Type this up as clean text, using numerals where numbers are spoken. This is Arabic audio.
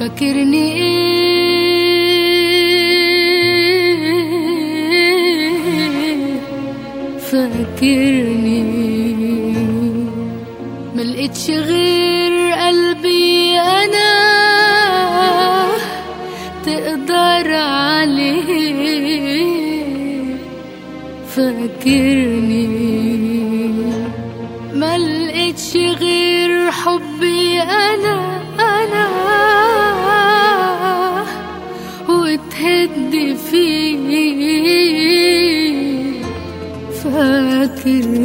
فاكرني فاكرني ملقتش غير قلبي أنا تقدر عليه. فاكرني ملقتش غير حبي أنا وتهد فيه. فاكرني